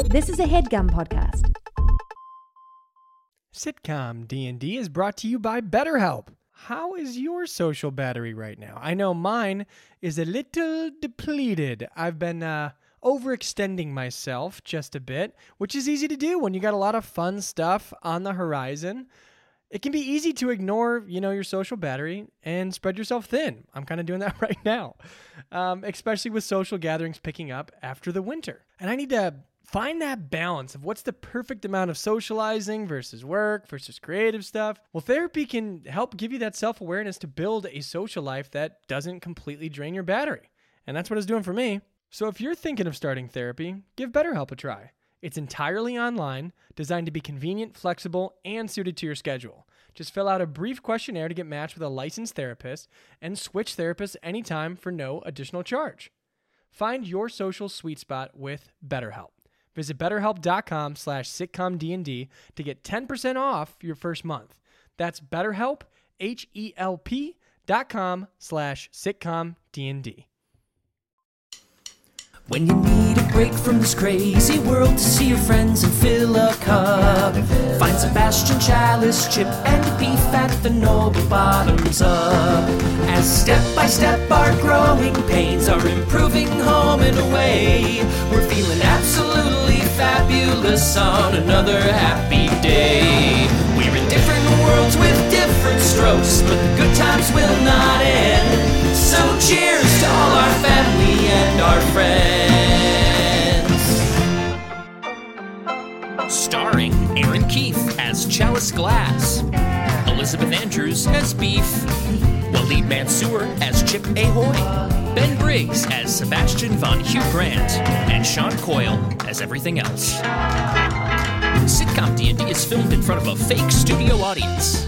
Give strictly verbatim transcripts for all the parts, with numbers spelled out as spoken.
This is a HeadGum podcast. Sitcom D and D is brought to you by BetterHelp. How is your social battery right now? I know mine is a little depleted. I've been uh, overextending myself just a bit, which is easy to do when you got a lot of fun stuff on the horizon. It can be easy to ignore, you know, your social battery and spread yourself thin. I'm kind of doing that right now, um, especially with social gatherings picking up after the winter. And I need to find that balance of what's the perfect amount of socializing versus work versus creative stuff. Well, therapy can help give you that self-awareness to build a social life that doesn't completely drain your battery. And that's what it's doing for me. So if you're thinking of starting therapy, give BetterHelp a try. It's entirely online, designed to be convenient, flexible, and suited to your schedule. Just fill out a brief questionnaire to get matched with a licensed therapist and switch therapists anytime for no additional charge. Find your social sweet spot with BetterHelp. Visit betterhelp.com slash sitcomdnd to get ten percent off your first month. That's BetterHelp, H-E-L-P dot com slash sitcomdnd. When you need a break from this crazy world to see your friends and fill a cup, find Sebastian, Chalice, Chip, and Beef at the Noble Bottoms Up. As step by step our growing pains are improving home and away, we're feeling absolutely fabulous on another happy day. We're in different worlds with different strokes, but the good times will not end. So cheers to all our family and our friends. Starring Aaron Keith as Chalice Glass, Elizabeth Andrews as Beef, Waleed Mansour as Chip Ahoy, Ben Briggs as Sebastian von Hugh Grant, and Sean Coyle as everything else. Sitcom D and D is filmed in front of a fake studio audience.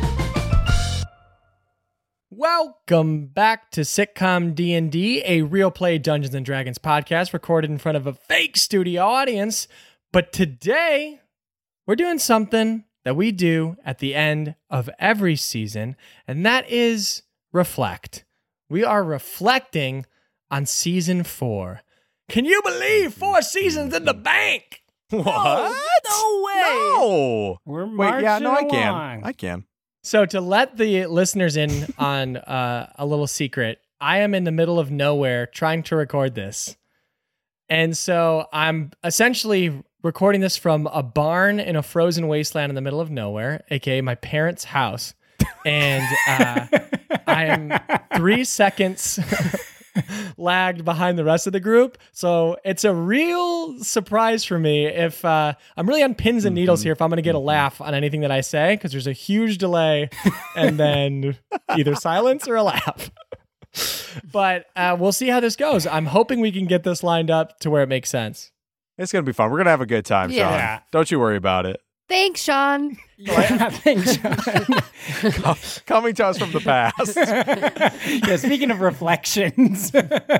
Welcome back to Sitcom D and D, a real play Dungeons and Dragons podcast recorded in front of a fake studio audience. But today, we're doing something that we do at the end of every season, and that is reflect. We are reflecting on season four. Can you believe four seasons in the bank? What? No, no way. No. We're Wait, yeah, no, I marching can. along. I can. So to let the listeners in on uh, a little secret, I am in the middle of nowhere trying to record this. And so I'm essentially recording this from a barn in a frozen wasteland in the middle of nowhere, aka my parents' house. And uh, I am three seconds lagged behind the rest of the group. So it's a real surprise for me if uh, I'm really on pins and needles here if I'm going to get a laugh on anything that I say, because there's a huge delay and then either silence or a laugh. But uh, we'll see how this goes. I'm hoping we can get this lined up to where it makes sense. It's going to be fun. We're going to have a good time, Sean. Yeah. Don't you worry about it. Thanks, Sean. Yeah, thanks, Sean. Coming to us from the past. Yeah, speaking of reflections.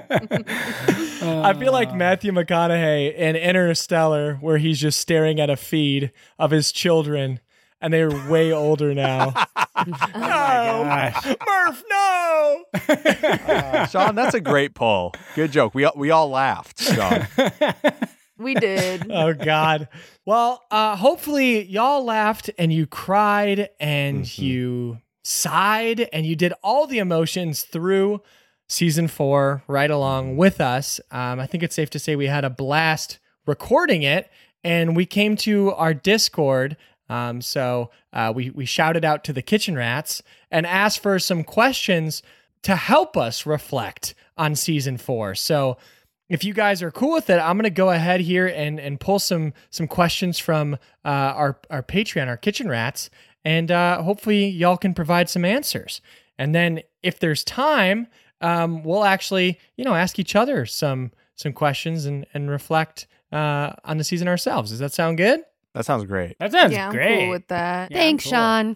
I feel like Matthew McConaughey in Interstellar, where he's just staring at a feed of his children, and they're way older now. No, Murph, no. Uh, Sean, that's a great pull. Good joke. We all, we all laughed, Sean. We did. Oh, God. Well, uh, hopefully y'all laughed and you cried and Mhm. you sighed and you did all the emotions through season four right along with us. Um, I think it's safe to say we had a blast recording it, and we came to our Discord. Um, so uh, we, we shouted out to the Kitchen Rats and asked for some questions to help us reflect on season four. So if you guys are cool with it, I'm going to go ahead here and, and pull some some questions from uh, our, our Patreon, our Kitchen Rats, and uh, hopefully y'all can provide some answers. And then if there's time, um, we'll actually, you know, ask each other some some questions and, and reflect uh, on the season ourselves. Does that sound good? That sounds great. That sounds Yeah, I'm great. cool with that. Yeah, Thanks, cool. Sean.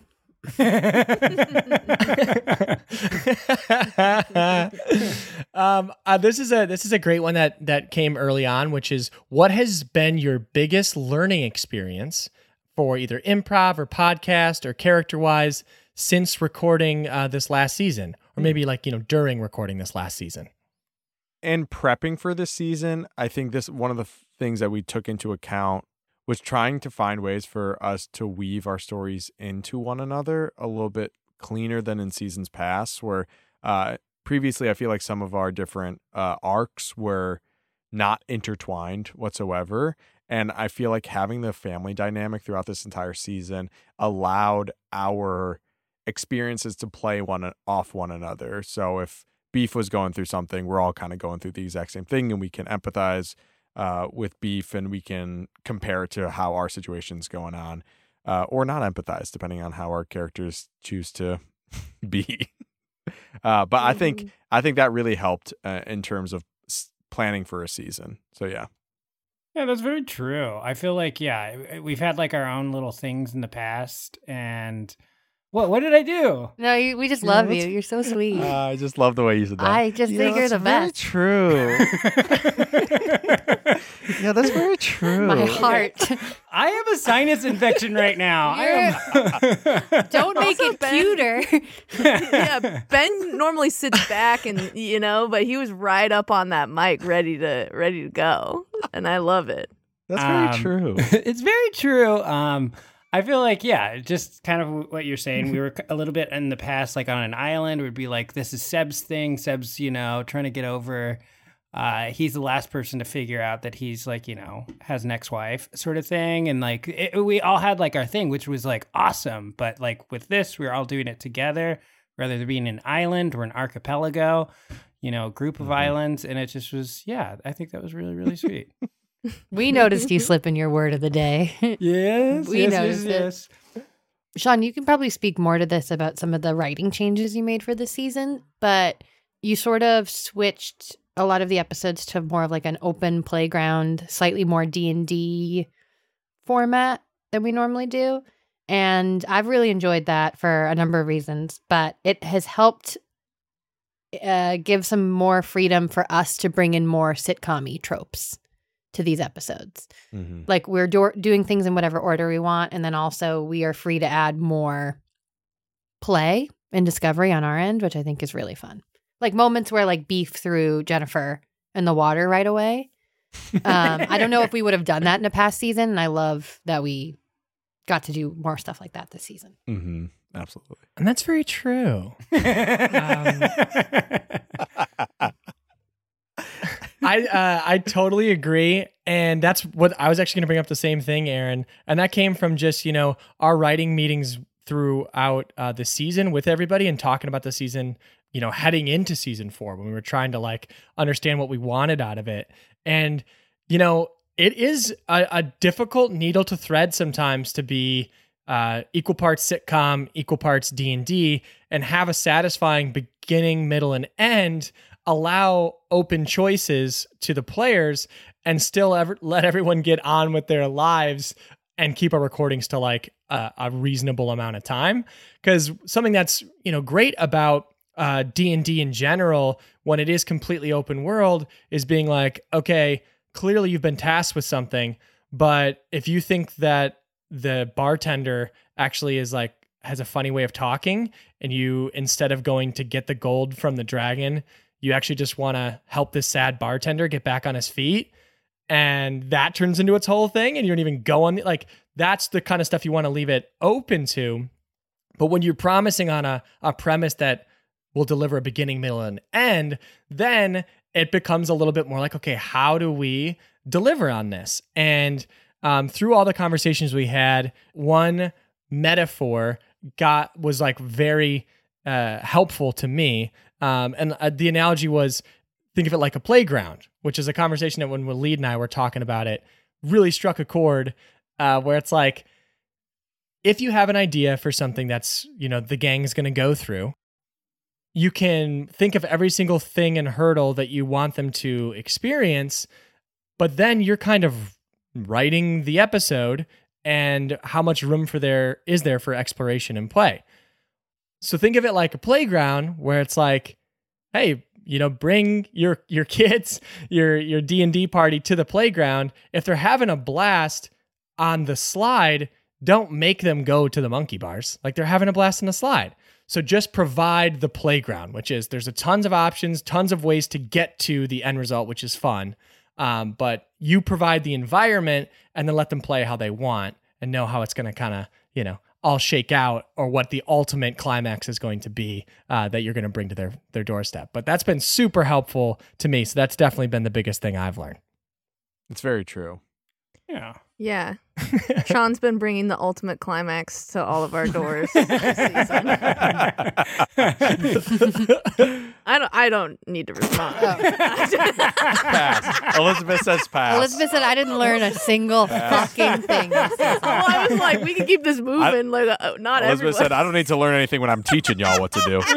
um, uh, this is a this is a great one that that came early on, which is what has been your biggest learning experience for either improv or podcast or character wise since recording uh, this last season, or maybe like you know during recording this last season. In prepping for this season, I think this one of the f- things that we took into account was trying to find ways for us to weave our stories into one another a little bit cleaner than in seasons past, where uh, previously I feel like some of our different uh, arcs were not intertwined whatsoever. And I feel like having the family dynamic throughout this entire season allowed our experiences to play one off one another. So if Beef was going through something, we're all kind of going through the exact same thing, and we can empathize uh, with Beef, and we can compare it to how our situation's going on, uh, or not empathize, depending on how our characters choose to be. uh, but mm-hmm. I think I think that really helped uh, in terms of s- planning for a season. So yeah. Yeah, that's very true. I feel like, yeah, we've had like our own little things in the past, and what what did I do? No, you, we just You love know, you. You're so sweet. Uh, I just love the way you said that. I just Yeah, think you're that's the very best. True. Yeah, that's very true. My heart. I have a sinus infection right now. I am... Don't make Also, it Ben- cuter. Yeah, Ben normally sits back and you know, but he was right up on that mic, ready to ready to go, and I love it. That's very Um, true. It's very true. Um, I feel like, yeah, just kind of what you're saying. We were a little bit in the past, like on an island. We'd be like, this is Seb's thing. Seb's, you know, trying to get over. Uh, he's the last person to figure out that he's like, you know, has an ex-wife sort of thing. And like, it, we all had like our thing, which was like awesome. But like with this, we were all doing it together, rather than being an island or an archipelago, you know, group of mm-hmm. islands. And it just was, yeah, I think that was really, really sweet. We noticed you slipping your word of the day. Yes, We yes, noticed yes, yes. Sean, you can probably speak more to this about some of the writing changes you made for this season, but you sort of switched a lot of the episodes to more of like an open playground, slightly more D and D format than we normally do. And I've really enjoyed that for a number of reasons, but it has helped uh, give some more freedom for us to bring in more sitcom-y tropes to these episodes. Mm-hmm. Like we're do- doing things in whatever order we want, and then also we are free to add more play and discovery on our end, which I think is really fun. Like moments where like Beef threw Jennifer in the water right away. Um, I don't know if we would have done that in a past season, and I love that we got to do more stuff like that this season. Mm-hmm. Absolutely. And that's very true. um, I uh, I totally agree, and that's what I was actually going to bring up the same thing, Aaron, and that came from just, you know, our writing meetings throughout uh, the season with everybody and talking about the season, you know, heading into season four when we were trying to like understand what we wanted out of it. And, you know, it is a, a difficult needle to thread sometimes to be uh, equal parts sitcom, equal parts D and D, and have a satisfying beginning, middle, and end, allow open choices to the players, and still ever let everyone get on with their lives and keep our recordings to like a, a reasonable amount of time. Because something that's, you know, great about uh, D and D in general, when it is completely open world, is being like, okay, clearly you've been tasked with something, but if you think that the bartender actually is like, has a funny way of talking, and you, instead of going to get the gold from the dragon, you actually just want to help this sad bartender get back on his feet, and that turns into its whole thing, and you don't even go on the, like, that's the kind of stuff you want to leave it open to. But when you're promising on a, a premise that will deliver a beginning, middle, and end, then it becomes a little bit more like, okay, how do we deliver on this? And um, through all the conversations we had, one metaphor got was like very uh, helpful to me. Um, and uh, the analogy was, think of it like a playground, which is a conversation that when Waleed and I were talking about it, really struck a chord uh, where it's like, if you have an idea for something that's, you know, the gang's going to go through, you can think of every single thing and hurdle that you want them to experience, but then you're kind of writing the episode and how much room for there is there for exploration and play. So think of it like a playground where it's like, hey, you know, bring your your kids, your your D and D party to the playground. If they're having a blast on the slide, don't make them go to the monkey bars. Like, they're having a blast on the slide. So just provide the playground, which is there's a tons of options, tons of ways to get to the end result, which is fun. Um, but you provide the environment and then let them play how they want and know how it's going to kind of, you know, all shake out or what the ultimate climax is going to be uh, that you're going to bring to their, their doorstep. But that's been super helpful to me. So that's definitely been the biggest thing I've learned. It's very true. Yeah. Yeah. Sean's been bringing the ultimate climax to all of our doors this season. I don't I don't need to respond. Pass. Elizabeth says pass. Elizabeth said I didn't learn a single fucking thing this season. Well, I was like, we can keep this moving. like, uh, not Elizabeth everyone. said, I don't need to learn anything when I'm teaching y'all what to do.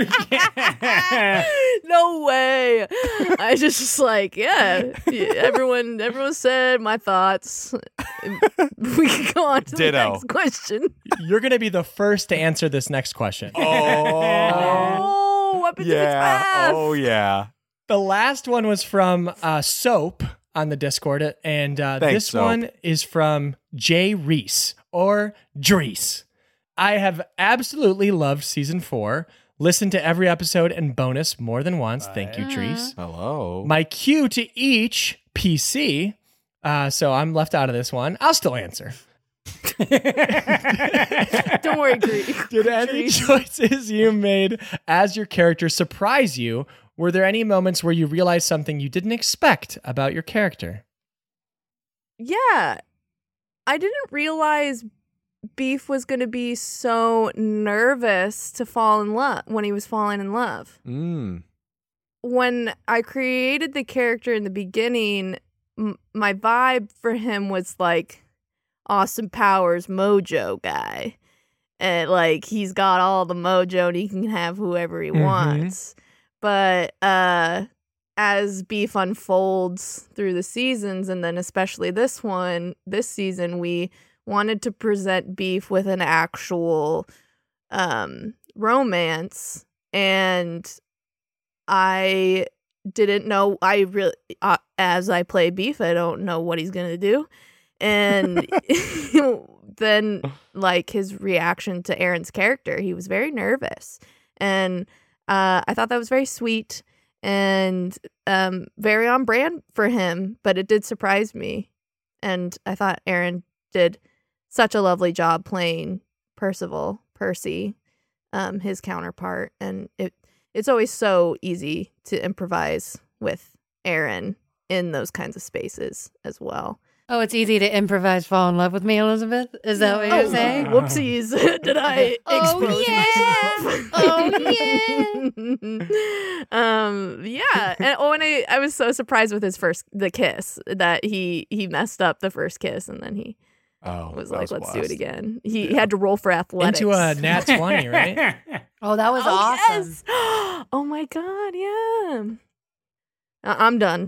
No way. I just, just like, yeah. yeah, Everyone, everyone said my thoughts. We can go on to Ditto. the next question. You're going to be the first to answer this next question. Oh, Oh, weapons of its yeah. past. Oh, yeah. The last one was from uh, Soap on the Discord, and uh, Thanks, this Soap. one is from Jay Reese, or Drees. I have absolutely loved season four. Listened to every episode and bonus more than once. Thank you, Drees. Hello. My cue to each P C, uh, so I'm left out of this one. I'll still answer. Don't worry, Greek. Did any choices you made as your character surprise you? Were there any moments where you realized something you didn't expect about your character? Yeah. I didn't realize Beef was going to be so nervous to fall in love when he was falling in love. Mm. When I created the character in the beginning, m- my vibe for him was like Austin Powers mojo guy. And like he's got all the mojo and he can have whoever he Mhm. wants. But uh as Beef unfolds through the seasons, and then especially this one, this season, we wanted to present Beef with an actual um, romance, and I didn't know. I really, uh, as I play Beef, I don't know what he's gonna do, and then like his reaction to Aaron's character, he was very nervous, and uh, I thought that was very sweet and um, very on brand for him. But it did surprise me, and I thought Aaron did such a lovely job playing Percival, Percy, um, his counterpart. And it it's always so easy to improvise with Aaron in those kinds of spaces as well. Oh, it's easy to improvise fall in love with me, Elizabeth? Is that what you're saying? Whoopsies. Did I Oh, expose yeah. myself? Oh, yeah. um, yeah. And, oh, and I, I was so surprised with his first, the kiss, that he, he messed up the first kiss, and then he Oh, was that like, was let's do blast. it again. He, he had to roll for athletics. Into a nat twenty, right? Oh, that was Oh, awesome. yes. Oh, my God. Yeah. Uh, I'm done.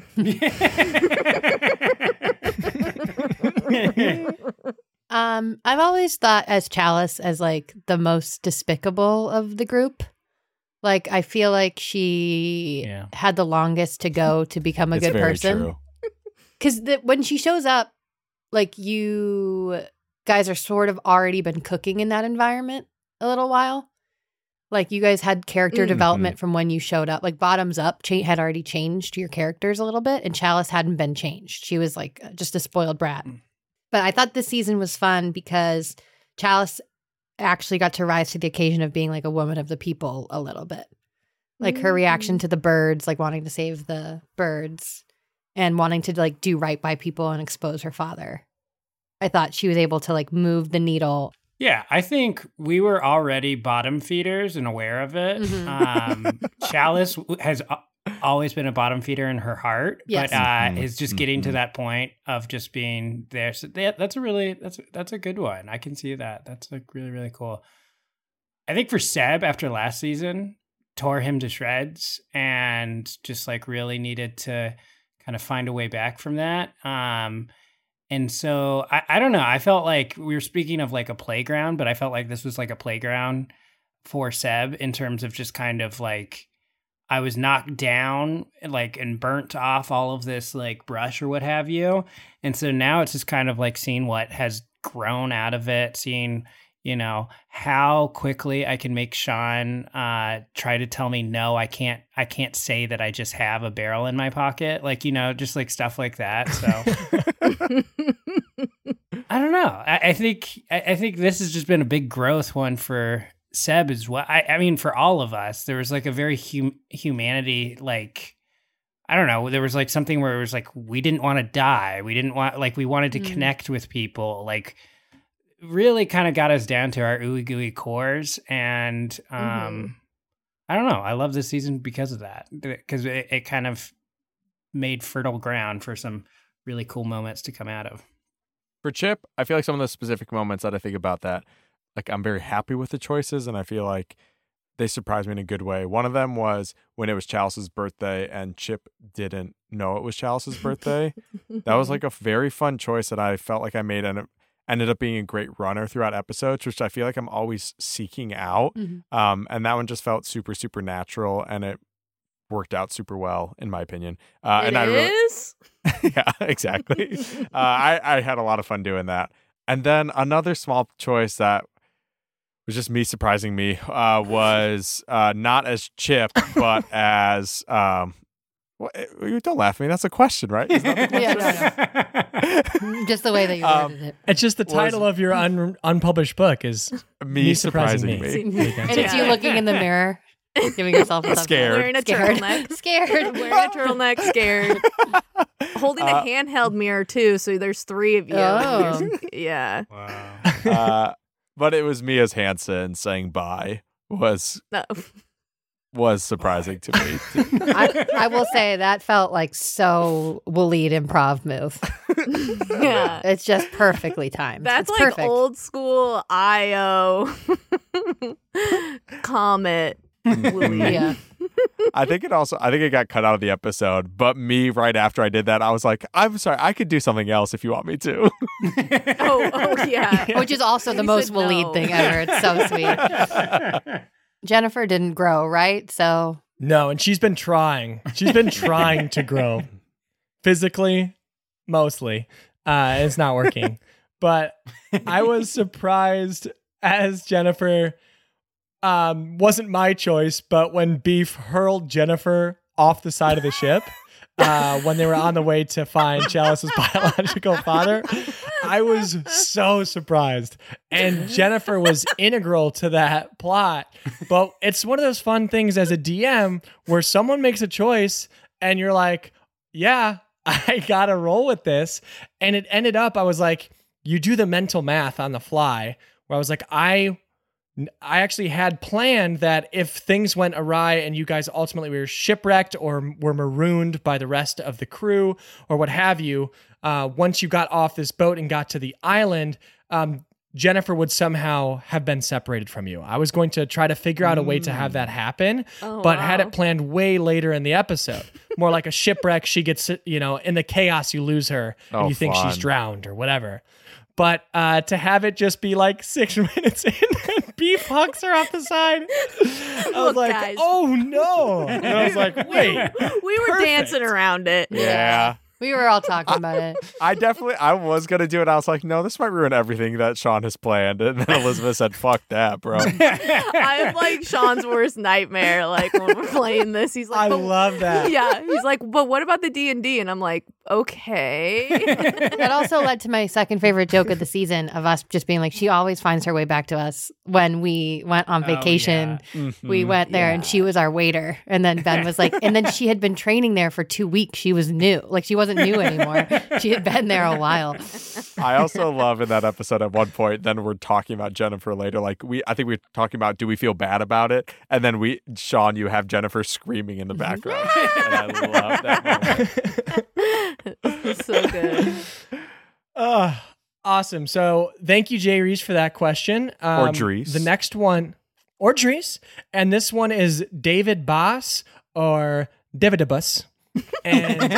Um, I've always thought as Chalice as like the most despicable of the group. Like I feel like she Yeah. had the longest to go to become a It's good very person. true. Because when she shows up, like you guys are sort of already been cooking in that environment a little while. Like you guys had character Mhm. development from when you showed up. Like Bottoms Up cha- had already changed your characters a little bit, and Chalice hadn't been changed. She was like just a spoiled brat. But I thought this season was fun because Chalice actually got to rise to the occasion of being like a woman of the people a little bit. Like her reaction to the birds, like wanting to save the birds and wanting to like do right by people and expose her father. I thought she was able to like move the needle. Yeah, I think we were already bottom feeders and aware of it. Mhm. Um, Chalice w- has a- always been a bottom feeder in her heart, Yes. but uh, Mhm, is just getting to mhm. that point of just being there. So that, that's a really that's that's a good one. I can see that. That's like really really cool. I think for Seb after last season, tore him to shreds and just like really needed to kind of find a way back from that. Um, And so I, I don't know. I felt like we were speaking of like a playground, but I felt like this was like a playground for Seb in terms of just kind of like I was knocked down like and burnt off all of this like brush or what have you. And so now it's just kind of like seeing what has grown out of it, seeing, you know, how quickly I can make Sean uh, try to tell me, no, I can't, I can't say that I just have a barrel in my pocket. Like, you know, just like stuff like that. So I don't know. I, I think, I, I think this has just been a big growth one for Seb as well. I, I mean, for all of us, there was like a very hum- humanity, like, I don't know. There was like something where it was like, we didn't want to die. We didn't want, like, we wanted to mm. connect with people. Like, really kind of got us down to our ooey gooey cores. And um, mm-hmm. I don't know. I love this season because of that, because it, it kind of made fertile ground for some really cool moments to come out of. For Chip, I feel like some of the specific moments that I think about that, like I'm very happy with the choices and I feel like they surprised me in a good way. One of them was when it was Chalice's birthday and Chip didn't know it was Chalice's birthday. That was like a very fun choice that I felt like I made and it ended up being a great runner throughout episodes, which I feel like I'm always seeking out. Mm-hmm. Um, and that one just felt super, super natural and it worked out super well, in my opinion. Uh, it and I is? Really, yeah, exactly. uh, I, I had a lot of fun doing that. And then another small choice that was just me surprising me uh, was uh, not as Chip, but as um, well, don't laugh at me. That's a question, right? Isn't that the question? Yeah, no, no. Just the way that you um, worded it. It's just the title was, of your un- unpublished book is Me, me surprising, surprising Me. me. And it's you looking in the mirror, giving yourself a scared. Wearing a scared. turtleneck. Scared. Wearing a turtleneck, scared. Holding uh, a handheld mirror, too, so there's three of you. Oh. Yeah. Wow. Uh, but it was me as Hanson saying bye was... No. was surprising to me. I, I will say that felt like so Waleed improv move. Yeah. It's just perfectly timed. That's it's like perfect. old school I O Comet Waleed. Yeah. I think it also, I think it got cut out of the episode, but me right after I did that, I was like, I'm sorry, I could do something else if you want me to. oh, oh, yeah. Which is also the most Waleed no. thing ever. It's so sweet. Jennifer didn't grow, right? So no, and she's been trying. She's been trying to grow physically, mostly. Uh, it's not working. But I was surprised as Jennifer um, wasn't my choice, but when Beef hurled Jennifer off the side of the ship uh, when they were on the way to find Chalice's biological father, I was so surprised. And Jennifer was integral to that plot. But it's one of those fun things as a D M where someone makes a choice and you're like, yeah, I gotta roll with this. And it ended up, I was like, you do the mental math on the fly where I was like, I I actually had planned that if things went awry and you guys ultimately were shipwrecked or were marooned by the rest of the crew or what have you, uh, once you got off this boat and got to the island, um, Jennifer would somehow have been separated from you. I was going to try to figure out a way to have that happen, oh, but wow. had it planned way later in the episode. More like a shipwreck. She gets, you know, in the chaos, you lose her and oh, you think fun. she's drowned or whatever. But uh, to have it just be like six minutes in and Beef hucks her off the side, I was Look, like, guys. oh no. And I was like, wait. We were perfect. dancing around it. Yeah. we were all talking about it. I definitely, I was going to do it. I was like, no, this might ruin everything that Sean has planned. And then Elizabeth said, fuck that, bro. I'm like Sean's worst nightmare. Like when we're playing this, he's like, I but, love that. Yeah. He's like, but what about the D and D? And I'm like, okay. That also led to my second favorite joke of the season of us just being like, she always finds her way back to us. When we went on vacation, oh, yeah. Mm-hmm. we went there Yeah. and she was our waiter. And then Ben was like, and then she had been training there for two weeks. She was new. Like she wasn't new anymore. She had been there a while. I also love in that episode at one point, then we're talking about Jennifer later. Like we, I think we we're talking about, do we feel bad about it? And then we, Sean, you have Jennifer screaming in the background. And I love that moment. So good. Uh, awesome. So thank you, Jay Reese, for that question. Um, Or Dries. The next one, or Dries. And this one is David Boss or Davidibus. And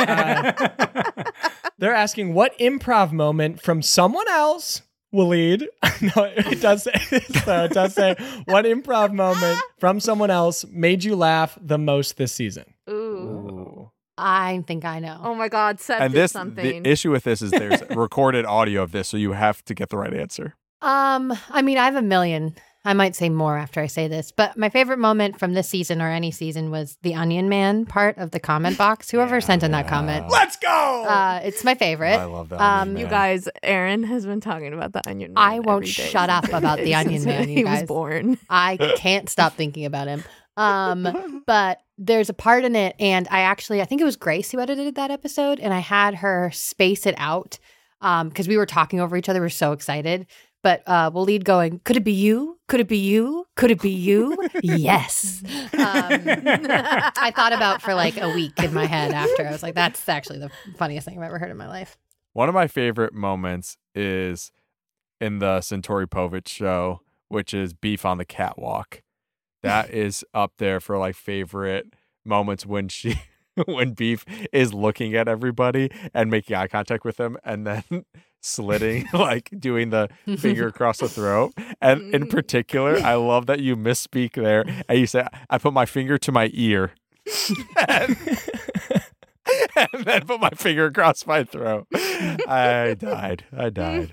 uh, they're asking, what improv moment from someone else will lead? No, it does say, so it does say, what improv moment from someone else made you laugh the most this season? Ooh. Ooh. I think I know. Oh my God. Seth And did this, something. the issue with this is there's recorded audio of this, so you have to get the right answer. Um, I mean, I have a million. I might say more after I say this, but my favorite moment from this season or any season was the Onion Man part of the comment box. Whoever Yeah. sent in that comment. Let's go. Uh, it's my favorite. I love that. Um, Onion You Man. guys, Aaron has been talking about the Onion Man. I won't every day shut up since- about the Onion since Man, you He was guys. born. I can't stop thinking about him. Um, but there's a part in it, and I actually, I think it was Grace who edited that episode, and I had her space it out um, because we were talking over each other. We were so excited. But uh, we'll lead going, could it be you? Could it be you? Could it be you? Yes. Um, I thought about for like a week in my head after. I was like, that's actually the funniest thing I've ever heard in my life. One of my favorite moments is in the Centauri Povich show, which is Beef on the Catwalk. That is up there for like favorite moments when she, when Beef is looking at everybody and making eye contact with them, and then slitting, like doing the finger across the throat. And in particular, I love that you misspeak there and you say, I put my finger to my ear. and, and then put my finger across my throat. I died. I died.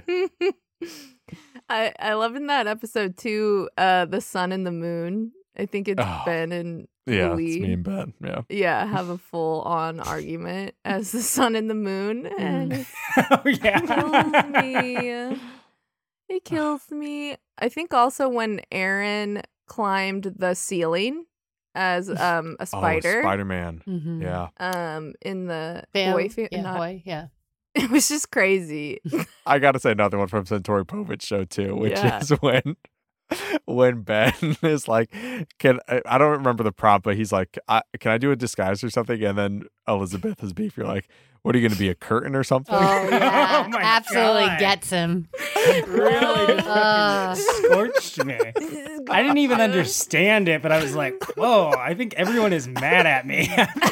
I I love in that episode too. Uh, the sun and the moon. I think it's Oh, Ben and Yeah, Louis. it's me and Ben. Yeah. Yeah, have a full on argument as the sun and the moon, and it's Oh kills yeah. me. It kills me. I think also when Aaron climbed the ceiling as um a spider. Oh, Spider-Man. Mm-hmm. Yeah. Um, in the Bam. boy, fa- yeah, not- boy, yeah. it was just crazy. I got to say another one from Centauri Povich show too, which Yeah. is when when Ben is like, can I, I don't remember the prompt, but he's like, I, can I do a disguise or something? And then Elizabeth is Beef. You're like, what are you going to be, a curtain or something? Oh, yeah. Oh my Absolutely God. gets him. Really just Uh. fucking scorched me. I didn't even understand it, but I was like, whoa, I think everyone is mad at me.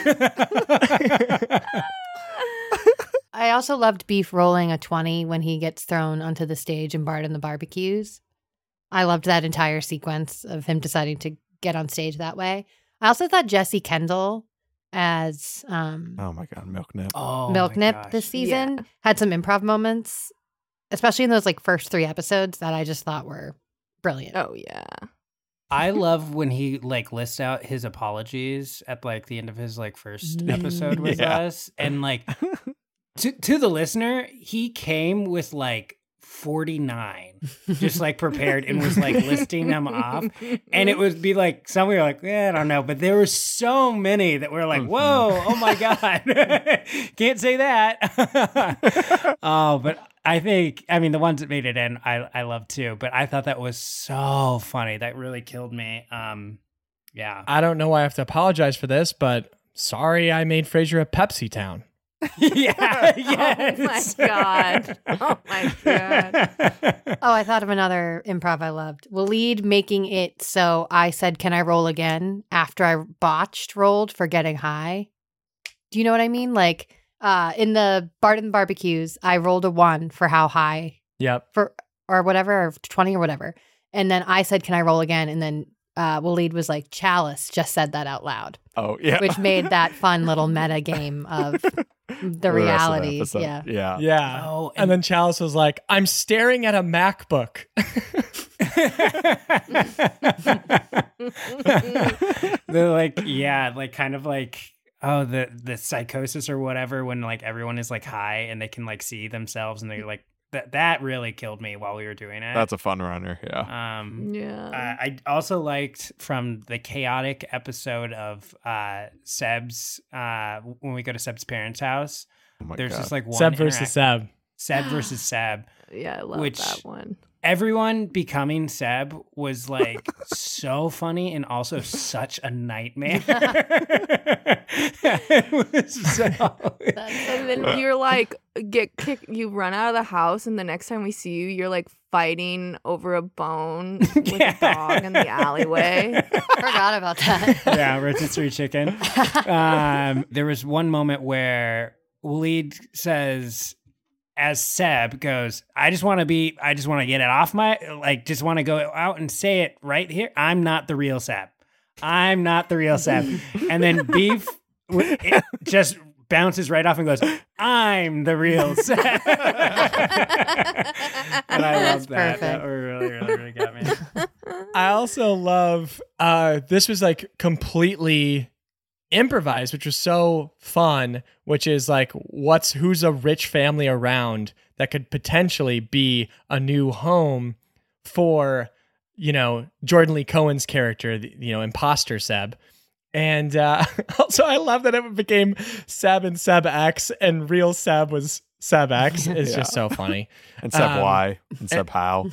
I also loved Beef rolling a twenty when he gets thrown onto the stage and Bart and the barbecues. I loved that entire sequence of him deciding to get on stage that way. I also thought Jesse Kendall as um, Oh my God, Milk Nip. Oh, Milk my Nip gosh. this season Yeah. had some improv moments, especially in those like first three episodes that I just thought were brilliant. Oh yeah. I love when he like lists out his apologies at like the end of his like first Mm. episode with Yeah. us, and like to to the listener, he came with like forty-nine, just like prepared, and was like listing them off, and it would be like some we were like, eh, I don't know, but there were so many that were like, Mhm. whoa, oh my god, can't say that. Oh, but I think, I mean, the ones that made it in, I I love too. But I thought that was so funny. That really killed me. Um, yeah, I don't know why I have to apologize for this, but sorry I made Frasier a Pepsi Town. yeah, yes. Oh my god. Oh my god. Oh, I thought of another improv I loved. Waleed making it so I said, "Can I roll again?" after I botched rolled for getting high. Do you know what I mean? Like uh, in the Bart and the Barbecues, I rolled a one for how high Yep. for or whatever, or twenty or whatever, and then I said, "Can I roll again?" And then uh, Waleed was like, "Chalice just said that out loud," Oh, yeah. which made that fun little meta game of the rest of the reality. episode. Yeah. Yeah. Yeah. Oh, and then Chalice was like, I'm staring at a MacBook. They're like, yeah, like kind of like, oh, the the psychosis or whatever, when like everyone is like high and they can like see themselves, and they're like, that that really killed me while we were doing it. That's a fun runner. Yeah. um Yeah. Uh, I also liked from the chaotic episode of uh, Seb's, uh, when we go to Seb's parents' house, Oh my there's God. just like one Seb versus interac- Seb. Seb versus Seb. yeah, I love which- that one. Everyone becoming Seb was like so funny and also such a nightmare. It was so- And then you're like get kicked you run out of the house, and the next time we see you, you're like fighting over a bone with Yeah. a dog in the alleyway. Forgot about that. yeah, rotisserie chicken. Um, there was one moment where Waleed says, as Seb goes, I just want to be, I just want to get it off my, like, just want to go out and say it right here. I'm not the real Seb. I'm not the real Seb. And then Beef w- it just bounces right off and goes, "I'm the real Seb." And I love that. perfect. That really, really, really got me. I also love uh this was like completely improvised, which was so fun, which is like what's who's a rich family around that could potentially be a new home for, you know, Jordan Lee Cohen's character, the- you know, imposter Seb. And uh, also I love that it became Seb and Seb X, and real Seb was Seb X. It's Yeah. just so funny. And Seb Um, Y and Seb How.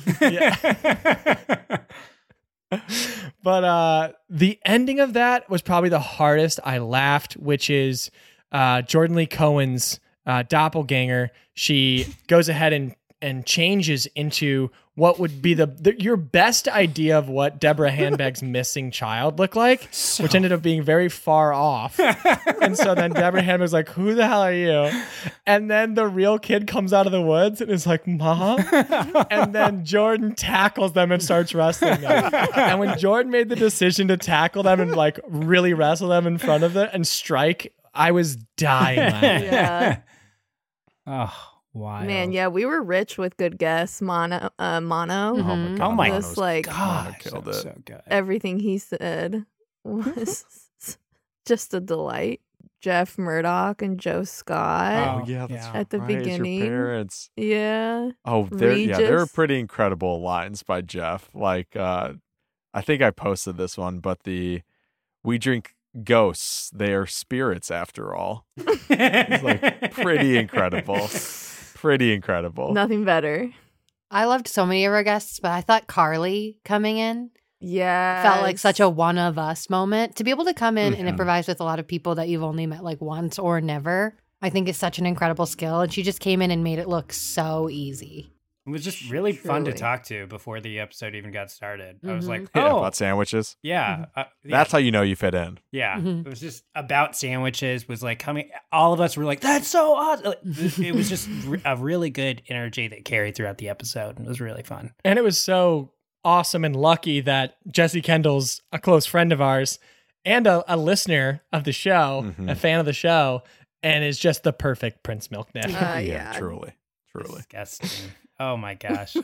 But uh, the ending of that was probably the hardest. I laughed, which is uh, Jordan Lee Cohen's uh, doppelganger. She goes ahead and and changes into what would be the, the your best idea of what Deborah Handbag's missing child looked like, which ended up being very far off. And so then Deborah Handbag's like, "Who the hell are you?" And then the real kid comes out of the woods and is like, "Mom." And then Jordan tackles them and starts wrestling them. And when Jordan made the decision to tackle them and like really wrestle them in front of them and strike, I was dying laughing. Yeah. Oh, wow. Man, yeah, we were rich with good guess. Mono, uh, Mono. Oh my Mhm. god. Oh my- Just like God, killed so, it. so good. everything he said was just a delight. Jeff Murdoch and Joe Scott Oh, yeah, that's yeah. at the right, it's your beginning. parents. Yeah. Oh, there yeah, there were Regis. pretty incredible lines by Jeff. Like uh I think I posted this one, but the "we drink ghosts, they are spirits after all." It's like pretty incredible. Pretty incredible. Nothing better. I loved so many of our guests, but I thought Carly coming in Yeah. felt like such a one of us moment. To be able to come in and Mhm. improvise with a lot of people that you've only met like once or never, I think is such an incredible skill. And she just came in and made it look so easy. It was just really fun to Truly. talk to before the episode even got started. I was Mhm. like, Yeah, oh, about sandwiches. yeah. uh, yeah. That's how you know you fit in. Yeah, Mhm. it was just about sandwiches. Was like coming. All of us were like, "That's so awesome!" Like, It it was just re- a really good energy that carried throughout the episode. It was really fun. And it was so awesome and lucky that Jesse Kendall's a close friend of ours and a, a listener of the show, Mhm. a fan of the show, and is just the perfect Prince Milk Nip. Uh, yeah. truly. Truly. Disgusting. Oh my gosh.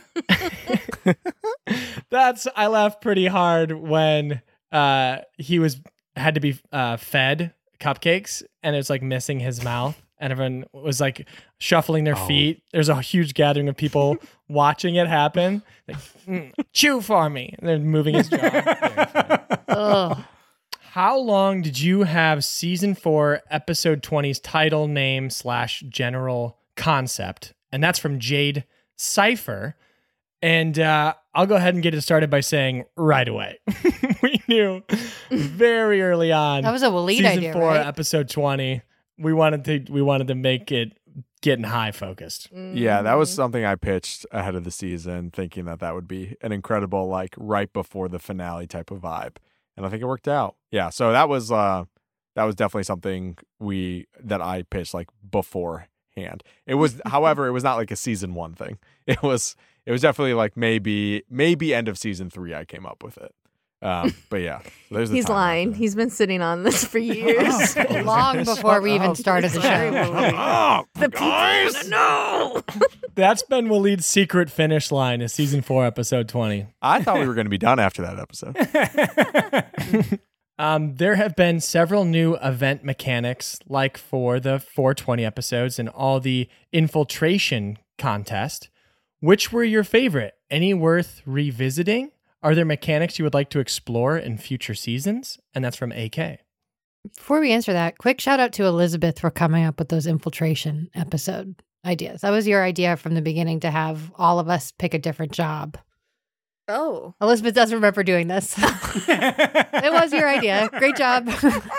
That's I laughed pretty hard when uh he was had to be uh fed cupcakes and it's like missing his mouth and everyone was like shuffling their Oh. feet. There's a huge gathering of people watching it happen. Like, "Mm, chew for me. And they're moving his jaw. Very funny. Ugh. How long did you have season four, episode twenty's title, name, slash general concept? And that's from Jade Cipher. And uh, I'll go ahead and get it started by saying right away. We knew very early on. That was a Waleed season idea, four, right? episode twenty. We wanted to we wanted to make it getting high focused. Yeah, that was Mhm. something I pitched ahead of the season, thinking that that would be an incredible, like right before the finale type of vibe, and I think it worked out. Yeah, so that was uh, that was definitely something we that I pitched like beforehand. It was, however, it was not like a season one thing. It was it was definitely like maybe maybe end of season three I came up with it. Um, but yeah, so there's the He's timeline lying. there. He's been sitting on this for years. Long before we even up. started the Sorry, show. Waleed. The people wanna know. That's been Waleed's secret finish line is season four, episode twenty. I thought we were going to be done after that episode. Um, there have been several new event mechanics, like for the four twenty episodes and all the infiltration contest. Which were your favorite? Any worth revisiting? Are there mechanics you would like to explore in future seasons? And that's from A K. Before we answer that, quick shout out to Elizabeth for coming up with those infiltration episode ideas. That was your idea from the beginning to have all of us pick a different job. Oh. Elizabeth does remember doing this. It was your idea. Great job.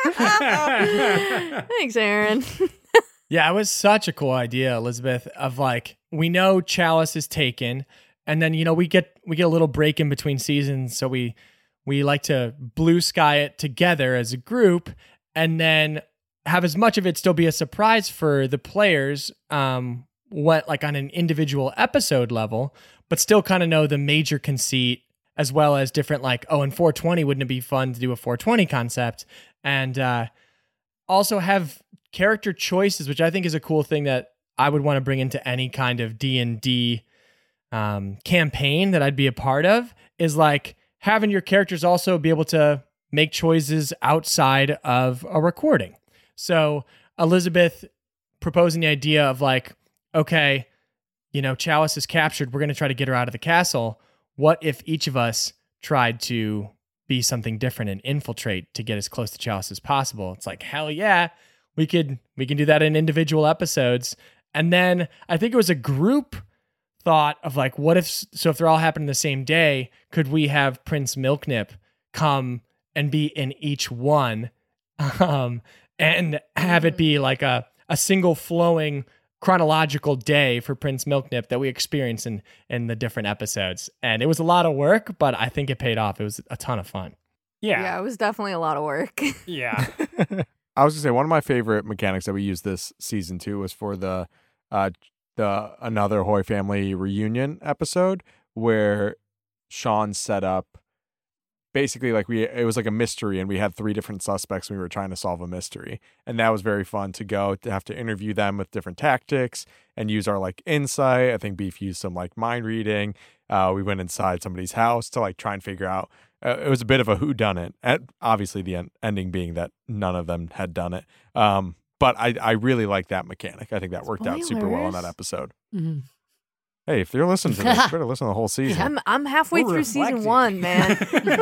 Thanks, Aaron. Yeah, it was such a cool idea, Elizabeth, of like, we know Chalice is taken, and then, you know, we get we get a little break in between seasons, so we we like to blue sky it together as a group, and then have as much of it still be a surprise for the players, um, what like on an individual episode level, but still kind of know the major conceit as well as different like, oh, in four twenty, wouldn't it be fun to do a four twenty concept? And uh, also have character choices, which I think is a cool thing that I would want to bring into any kind of D and D um, campaign that I'd be a part of, is like having your characters also be able to make choices outside of a recording. So Elizabeth proposing the idea of like, okay, you know, Chalice is captured. We're going to try to get her out of the castle. What if each of us tried to be something different and infiltrate to get as close to Chalice as possible? It's like, hell yeah, we could, we can do that in individual episodes. And then I think it was a group thought of like, what if, so if they're all happening the same day, could we have Prince Milknip come and be in each one, um, and have it be like a, a single flowing chronological day for Prince Milknip that we experience in, in the different episodes. And it was a lot of work, but I think it paid off. It was a ton of fun. Yeah. Yeah, it was definitely a lot of work. Yeah. I was gonna say one of my favorite mechanics that we used this season too was for the uh the another Hoy family reunion episode where Sean set up basically like we it was like a mystery and we had three different suspects and we were trying to solve a mystery, and that was very fun to go to have to interview them with different tactics and use our like insight. I think Beef used some like mind reading. Uh, we went inside somebody's house to like try and figure out. Uh, it was a bit of a whodunit, and obviously the en- ending being that none of them had done it. Um, but I I really like that mechanic. I think that worked out super well in that episode. Mm-hmm. Hey, if you're listening to this, you better listen to the whole season. I'm I'm halfway We're through reflecting. season one, man.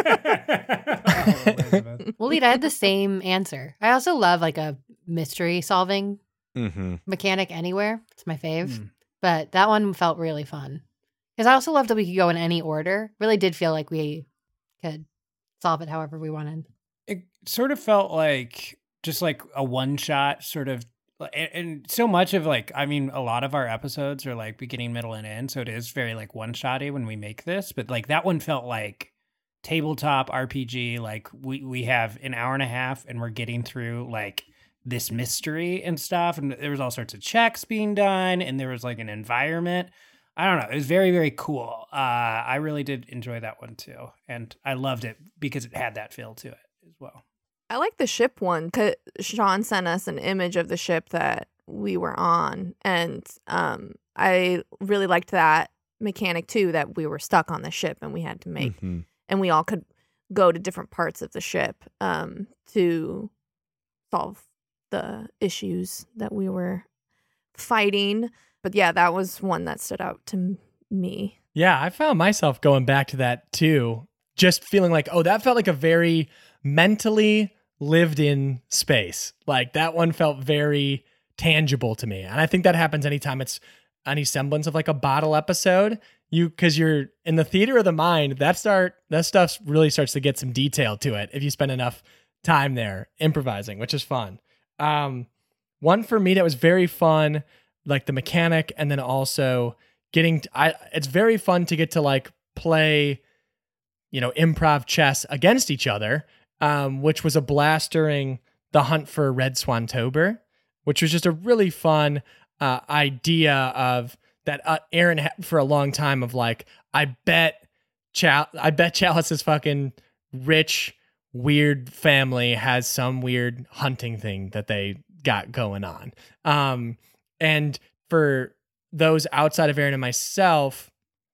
Oh, Elizabeth. Well, Lita, I had the same answer. I also love like a mystery solving Mm-hmm. mechanic anywhere. It's my fave. Mm. But that one felt really fun. Because I also loved that we could go in any order. Really did feel like we could solve it however we wanted. It sort of felt like just like a one shot sort of, and, and so much of like, I mean, a lot of our episodes are like beginning, middle, and end. So it is very like one shotty when we make this. But like that one felt like tabletop R P G. Like we, we have an hour and a half and we're getting through like this mystery and stuff. And there was all sorts of checks being done and there was like an environment. I don't know. It was very, very cool. Uh, I really did enjoy that one too. And I loved it because it had that feel to it as well. I like the ship one because Sean sent us an image of the ship that we were on. And um, I really liked that mechanic too, that we were stuck on the ship and we had to make, Mm-hmm. and we all could go to different parts of the ship um, to solve the issues that we were fighting. But yeah, that was one that stood out to m- me. Yeah, I found myself going back to that too, just feeling like, oh, that felt like a very mentally lived in space. Like that one felt very tangible to me. And I think that happens anytime it's any semblance of like a bottle episode. You, cause you're in the theater of the mind, that start, that stuff really starts to get some detail to it if you spend enough time there improvising, which is fun. Um, one for me that was very fun, like the mechanic, and then also getting, to, I, it's very fun to get to like play, you know, improv chess against each other, um, which was a blast during the hunt for Red Swantober, which was just a really fun uh, idea of that uh, Aaron had for a long time of like, I bet Chal- I bet Chalice's fucking rich, weird family has some weird hunting thing that they got going on. Um, and for those outside of Aaron and myself,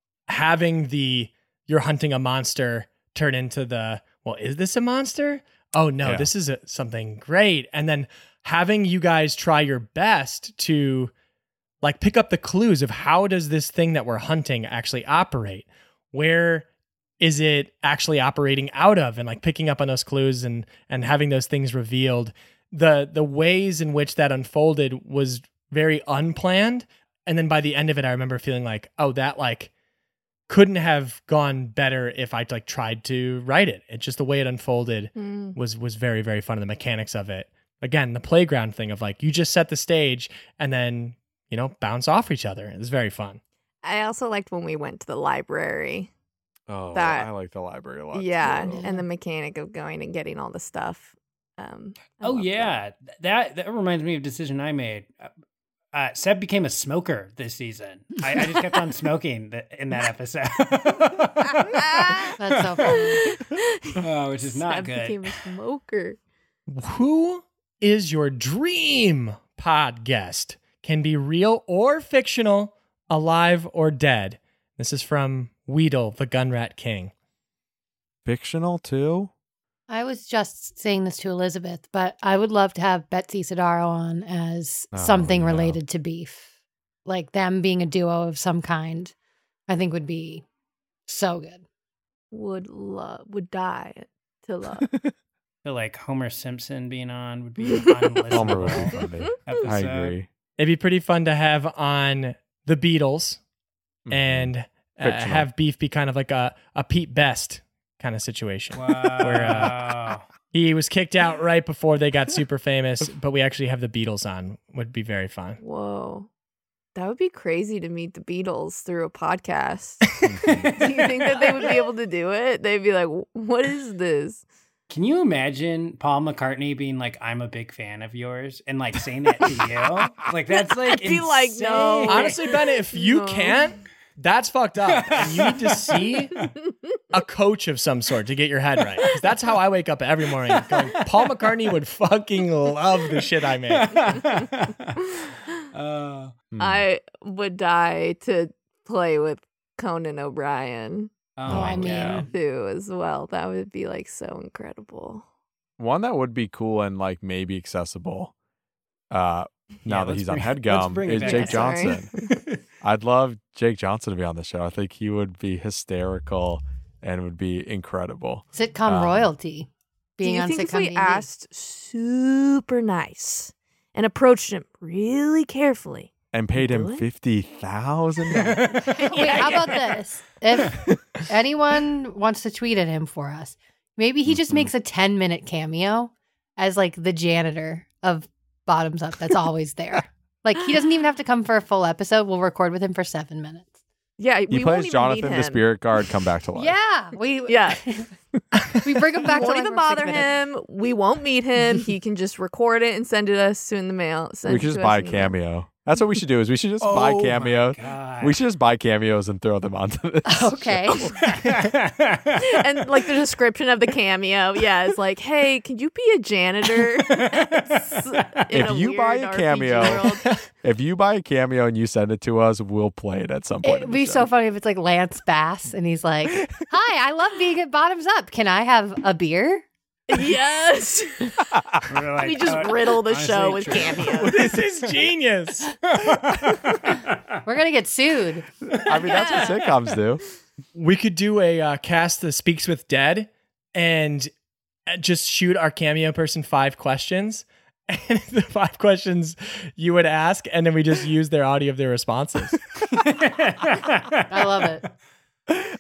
having the you're hunting a monster turn into the, well, is this a monster? Oh no, Yeah. this is a, something great. And then having you guys try your best to like pick up the clues of how does this thing that we're hunting actually operate? Where is it actually operating out of? And like picking up on those clues and and having those things revealed. The the ways in which that unfolded was very unplanned. And then by the end of it, I remember feeling like, oh, that like couldn't have gone better if I like tried to write it. It's just the way it unfolded Mm. was was very, very fun. And the mechanics of it. Again, the playground thing of like, you just set the stage and then, you know, bounce off each other. It was very fun. I also liked when we went to the library. Oh, That- I like the library a lot. Yeah, too. and the mechanic of going and getting all the stuff. Um, I Oh loved yeah, that that reminds me of a decision I made. Uh, Seb became a smoker this season. I, I just kept on smoking th- in that episode, that. That's so funny. Oh, which is not Seb good. became a smoker. Who is your dream pod guest? Can be real or fictional, alive or dead. This is from Weedle, the Gunrat King. Fictional too? I was just saying this to Elizabeth, but I would love to have Betsy Sidaro on as Oh, something yeah. related to beef. Like them being a duo of some kind, I think would be so good. Would love, would die to love. I feel like Homer Simpson being on would be an unlistenable Homer would be funny. episode. I agree. It'd be pretty fun to have on the Beatles Mhm. and uh, Fictional. have beef be kind of like a, a Pete Best kind of situation. Wow. Where, uh, He was kicked out right before they got super famous, but we actually have the Beatles on. Would be very fun. Whoa. That would be crazy to meet the Beatles through a podcast. Do you think that they would be able to do it? They'd be like, what is this? Can you imagine Paul McCartney being like, "I'm a big fan of yours," and like saying that to you? Like that's like I'd be like, insane. no. Honestly, Bennett, if you No. can't, that's fucked up. And you need to see a coach of some sort to get your head right. 'Cause that's how I wake up every morning. Going, Paul McCartney would fucking love the shit I make. Uh, Hmm. I would die to play with Conan O'Brien oh, Oh, I my mean- God. too as well. That would be like so incredible. One that would be cool and like maybe accessible. Uh, now Yeah, that let's he's on bring- let's HeadGum bring it is back. Jake Sorry. Johnson. I'd love Jake Johnson to be on the show. I think he would be hysterical and would be incredible. Sitcom Um, royalty. Being Do you on think sitcom if we D V D. asked super nice and approached him really carefully, And paid him Really? fifty thousand. Wait, how about this? If anyone wants to tweet at him for us, maybe he just Mhm. makes a ten minute cameo as like the janitor of Bottoms Up that's always there. Like he doesn't even have to come for a full episode. We'll record with him for seven minutes. yeah, He we won't plays even Jonathan, meet the him. spirit guard, come back to life. Yeah, we Yeah. we bring him back we to won't life even for six bother minutes. him. We won't meet him. He can just record it and send it us to in the mail. Send We it could just to us buy a in the mail. cameo. That's what we should do. Is we should just Oh buy my cameos. God. We should just buy cameos and throw them onto this. Okay. And like the description of the cameo, yeah, it's like, hey, could you be a janitor? In If a you buy weird a R P G cameo, world. If you buy a cameo and you send it to us, we'll play it at some point. It'd in the be show. so funny if it's like Lance Bass and he's like, "Hi, I love being at Bottoms Up. Can I have a beer?" Yes. We're like, We just uh, riddle the honestly, show with true. cameos. This is genius. We're gonna get sued. I mean, that's what sitcoms do. We could do a uh, cast that speaks with dead and uh, just shoot our cameo person five questions. And the five questions you would ask, and then we just use their audio of their responses. I love it.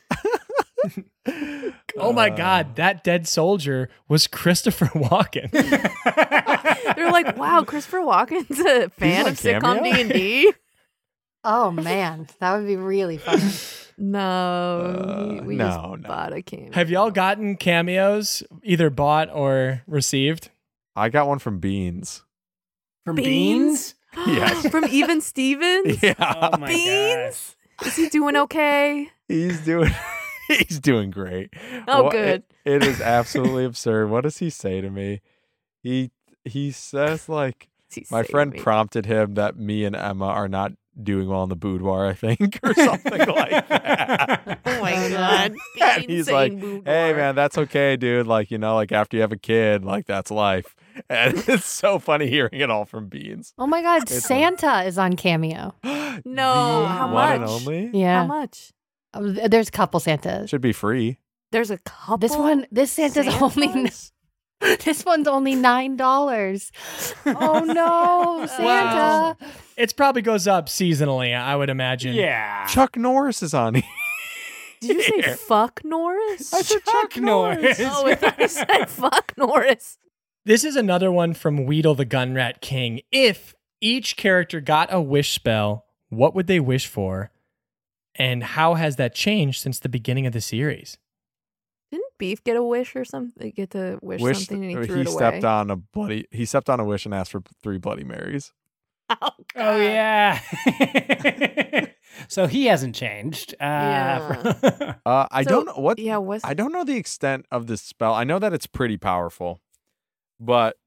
Oh my God, that dead soldier was Christopher Walken. They're like, wow, Christopher Walken's a fan on of sitcom Cameo? D and D. Oh man, that would be really fun. No, we, Uh, we no, just no. bought a cameo. Have y'all gotten cameos, either bought or received? I got one from Beans. From Beans? Beans? Yes. From Even Stevens? Yeah, Oh my Beans? Is he doing okay? he's doing. He's doing great. Oh, What- good. it- it is absolutely absurd. What does he say to me? He he says like What's he my say to friend me? prompted him that me and Emma are not doing well in the boudoir, I think, or something like that. Oh my Oh, no. god. And Beans he's saying like, boudoir. "Hey man, that's okay, dude. Like, you know, like after you have a kid, like that's life." And it's so funny hearing it all from Beans. Oh my God, It's a- Santa is on Cameo. No, The how one and much? only Yeah, How much? Uh, there's a couple Santas. should be free. There's a couple. This one, this Santa's only. Santas? This one's only nine dollars. Oh no, Santa! Wow. It probably goes up seasonally, I would imagine. Yeah. Chuck Norris is on here. Did you say Here. fuck Norris? I said Chuck Norris. Oh, I thought you said fuck Norris. This is another one from Weedle the Gunrat King. If each character got a wish spell, what would they wish for? And how has that changed since the beginning of the series? Didn't Beef get a wish or something? Get to wish, Wish something and he he threw it stepped away. on a bloody. He stepped on a wish and asked for three Bloody Marys. Oh, Oh yeah. So he hasn't changed. Uh, Yeah. Uh, I So, don't know what. Yeah, what's I don't know the extent of this spell. I know that it's pretty powerful, but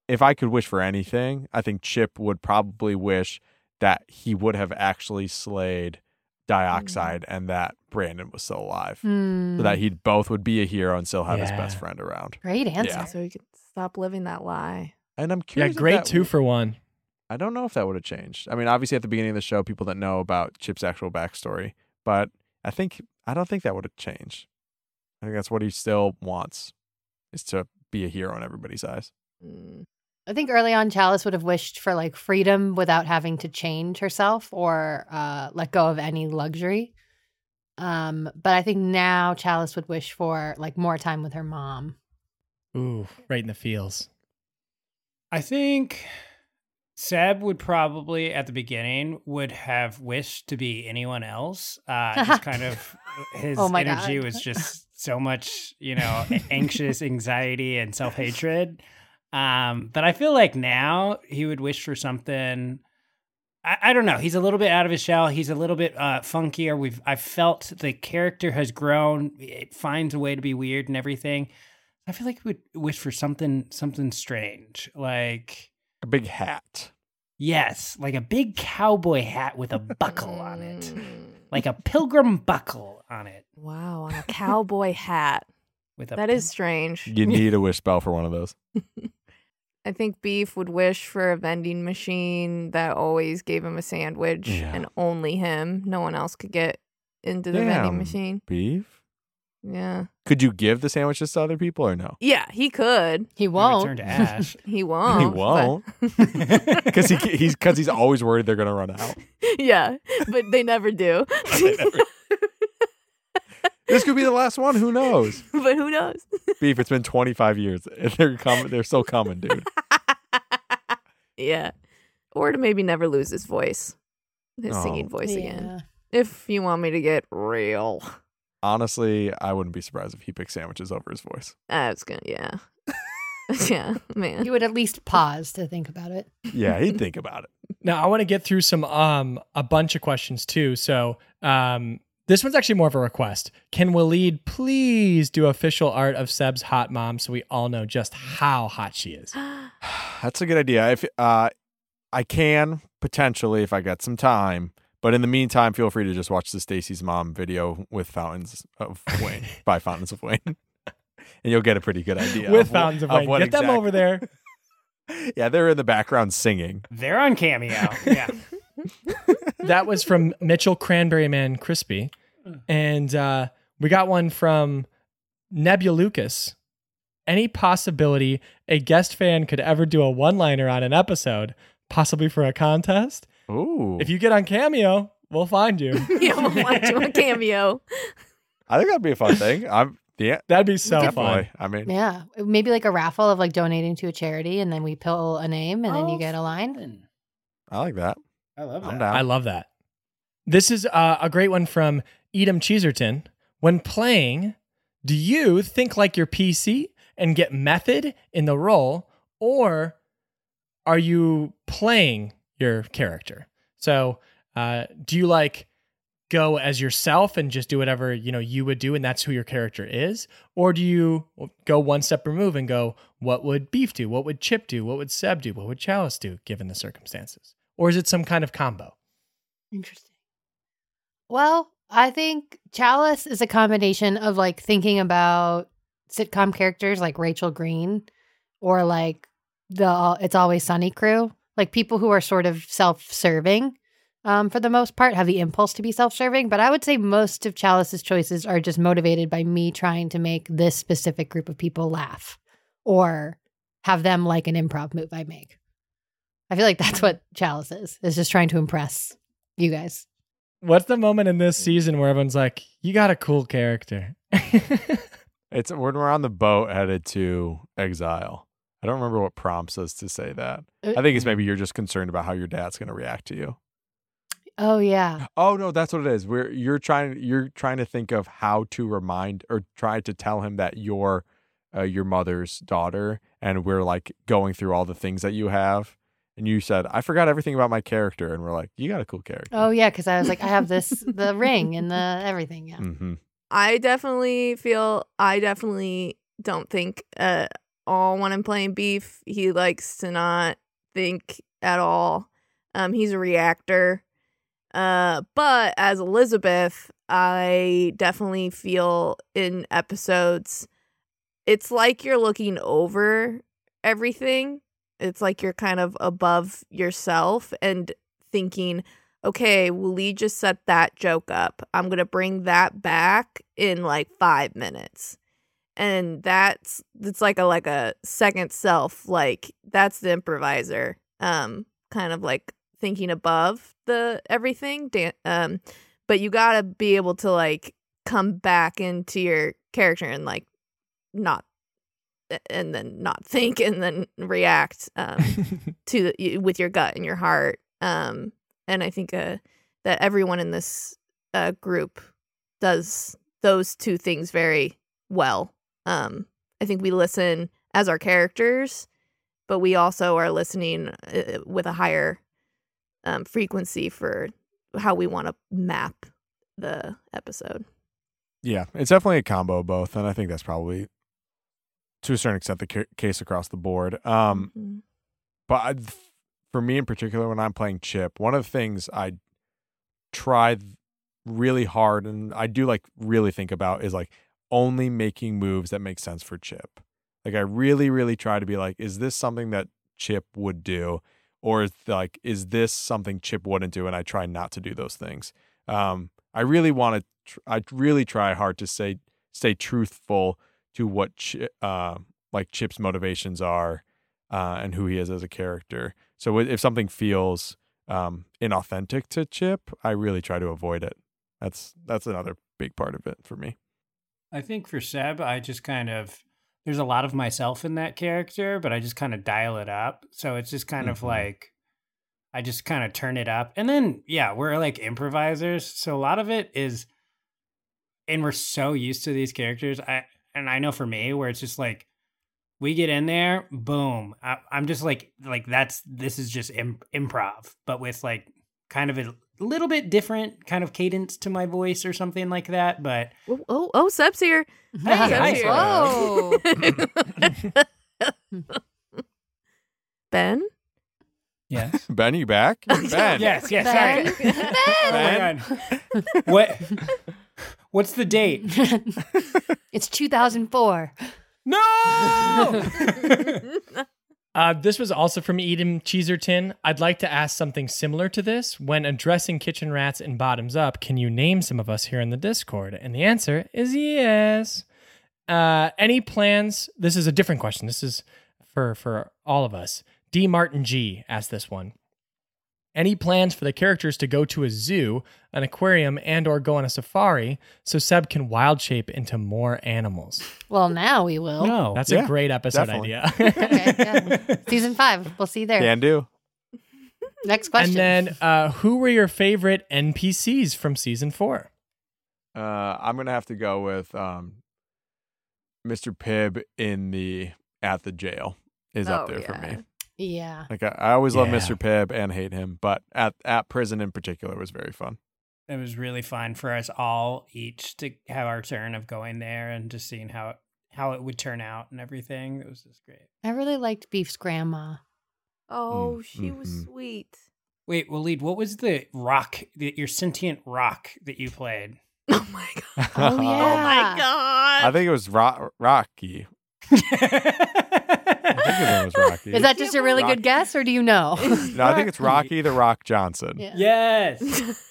if I could wish for anything, I think Chip would probably wish that he would have actually slayed Dioxide mm. and that Brandon was still alive. Mm. So that he both would be a hero and still have yeah. his best friend around. Great answer. Yeah. So he could stop living that lie. And I'm Yeah, curious. great if that two w- for one. I don't know if that would have changed. I mean, obviously at the beginning of the show, people that know about Chip's actual backstory, but I think I don't think that would have changed. I think that's what he still wants, is to be a hero in everybody's eyes. Mm. I think early on, Chalice would have wished for like freedom without having to change herself or uh, let go of any luxury. Um, but I think now Chalice would wish for like more time with her mom. Ooh, right in the feels. I think Seb would probably at the beginning would have wished to be anyone else. Uh, just kind of his Oh my energy God. was just so much, you know, anxious anxiety and self hatred. Um, but I feel like now he would wish for something. I, I don't know. He's a little bit out of his shell. He's a little bit uh, funkier. We've I felt the character has grown. It finds a way to be weird and everything. I feel like he would wish for something something strange, like A big hat. yes, like a big cowboy hat with a buckle on it, Mm. like a pilgrim buckle on it. Wow, on a cowboy hat. With a That is strange. You need a wish spell for one of those. I think Beef would wish for a vending machine that always gave him a sandwich Yeah. and only him. No one else could get into the Damn. vending machine. Beef? Yeah. Could you give the sandwiches to other people or no? Yeah, he could. He won't won't. return to Ash. He won't. he but- won't. Because he, he's, cause he's always worried they're going to run out. yeah, but they never do. This could be the last one. Who knows? but who knows? Beef, it's been twenty-five years. And they're coming. They're still coming, dude. Yeah. Or to maybe never lose his voice, his Oh. singing voice again. Yeah. If you want me to get real. Honestly, I wouldn't be surprised if he picked sandwiches over his voice. I was gonna, yeah. yeah, man. You would at least pause to think about it. Yeah, he'd think about it. Now I want to get through some um a bunch of questions too. So um this one's actually more of a request. Can Waleed please do official art of Seb's hot mom so we all know just how hot she is? That's a good idea. If uh, I can potentially, if I got some time. But in the meantime, feel free to just watch the Stacy's Mom video with Fountains of Wayne by Fountains of Wayne, and you'll get a pretty good idea With of what- Fountains of of Wayne. what Get them exact- over there. Yeah, they're in the background singing. They're on Cameo. Yeah. That was from Mitchell Cranberry Man Crispy. And uh, we got one from Nebulucas. Any possibility a guest fan could ever do a one-liner on an episode, possibly for a contest? Ooh, If you get on Cameo, we'll find you. yeah, we'll watch you a cameo. I think that'd be a fun thing. I'm yeah, That'd be so fun. definitely. I mean, Yeah. Maybe like a raffle of like donating to a charity and then we pull a name and then you Oh, get a line. fun. I like that. I love I'm that. down. I love that. This is uh, a great one from Edom Cheeserton. When playing, do you think like your P C and get method in the role, or are you playing your character? So uh, do you like go as yourself and just do whatever you know you would do and that's who your character is? Or do you go one step removed and go, what would Beef do? What would Chip do? What would Seb do? What would Chalice do given the circumstances? Or is it some kind of combo? Interesting. Well, I think Chalice is a combination of like thinking about sitcom characters like Rachel Green or like the It's Always Sunny crew, like people who are sort of self-serving um, for the most part, have the impulse to be self-serving. But I would say most of Chalice's choices are just motivated by me trying to make this specific group of people laugh or have them like an improv move I make. I feel like that's what Chalice is, is just trying to impress you guys. What's the moment in this season where everyone's like, you got a cool character? It's when we're on the boat headed to exile. I don't remember what prompts us to say that. I think it's maybe you're just concerned about how your dad's going to react to you. Oh, yeah. Oh no, that's what it is. We're you're trying you're trying to think of how to remind or try to tell him that you're uh, your mother's daughter, and we're like going through all the things that you have. And you said, I forgot everything about my character, and we're like, you got a cool character. Oh, yeah, because I was like, I have this, the ring and the everything. Yeah. Mm-hmm. I definitely feel I definitely don't think uh all when I'm playing Beef. He likes to not think at all. Um, he's a reactor. Uh, but as Elizabeth, I definitely feel in episodes, it's like you're looking over everything. It's like you're kind of above yourself and thinking, okay, Waleed just set that joke up. I'm going to bring that back in like five minutes. And that's, it's like a, like a second self. Like that's the improviser, um, kind of like thinking above the everything. Dan- um, but you got to be able to like come back into your character and like not, and then not think and then react um, to the, with your gut and your heart. Um, and I think uh, that everyone in this uh, group does those two things very well. Um, I think we listen as our characters, but we also are listening uh, with a higher um, frequency for how we want to map the episode. Yeah, it's definitely a combo of both, and I think that's probably, to a certain extent, the ca- case across the board. Um, Mm-hmm. but I, for me in particular, when I'm playing Chip, one of the things I try really hard, and I do like really think about, is like only making moves that make sense for Chip. Like I really, really try to be like, is this something that Chip would do? Or is like, is this something Chip wouldn't do? And I try not to do those things. Um, I really want to, tr- I really try hard to say, stay truthful to what Ch- uh, like Chip's motivations are uh, and who he is as a character. So if something feels um, inauthentic to Chip, I really try to avoid it. That's that's another big part of it for me. I think for Seb, I just kind of, there's a lot of myself in that character, but I just kind of dial it up. So it's just kind Mhm. of like, I just kind of turn it up. And then, yeah, we're like improvisers. So a lot of it is, and we're so used to these characters. I, and I know for me, where it's just like, we get in there, boom. I, I'm just like, like that's, this is just imp- improv, but with like kind of a little bit different kind of cadence to my voice or something like that. But Oh, oh, oh Seb's here. Hey, hi, Seb's Seb. Whoa. Ben? yes. Ben, you back? Ben. Yes, yes, Ben? sorry. Ben? Oh my God. What? What's the date? It's two thousand four. No! Uh, this was also from Eden Cheeserton. I'd like to ask something similar to this. When addressing kitchen rats and bottoms up, can you name some of us here in the Discord? And the answer is yes. Uh, any plans? This is a different question. This is for, for all of us. D. Martin G. asked this one. Any plans for the characters to go to a zoo, an aquarium, and or go on a safari so Seb can wild shape into more animals? Well, now we will. No. That's Yeah, a great episode definitely. idea. Okay, yeah. Season five. We'll see you there. Can do. Next question. And then, uh, who were your favorite N P Cs from season four? Uh, I'm gonna have to go with um, Mister Pibb in the at the jail is up Oh, there for yeah. me. yeah. Like I, I always love Yeah. Mister Pibb and hate him, but at at prison in particular was very fun. It was really fun for us all each to have our turn of going there and just seeing how it, how it would turn out and everything. It was just great. I really liked Beef's grandma. Oh, Mm, she was mhm. sweet. Wait, Waleed, what was the rock, the, your sentient rock that you played? Oh my god. Oh, Oh yeah. my god. I think it was Ro- Rocky. I think his name was Rocky. Is that just a really Rocky. good guess, or do you know? No, I think it's Rocky the Rock Johnson. Yeah. Yes.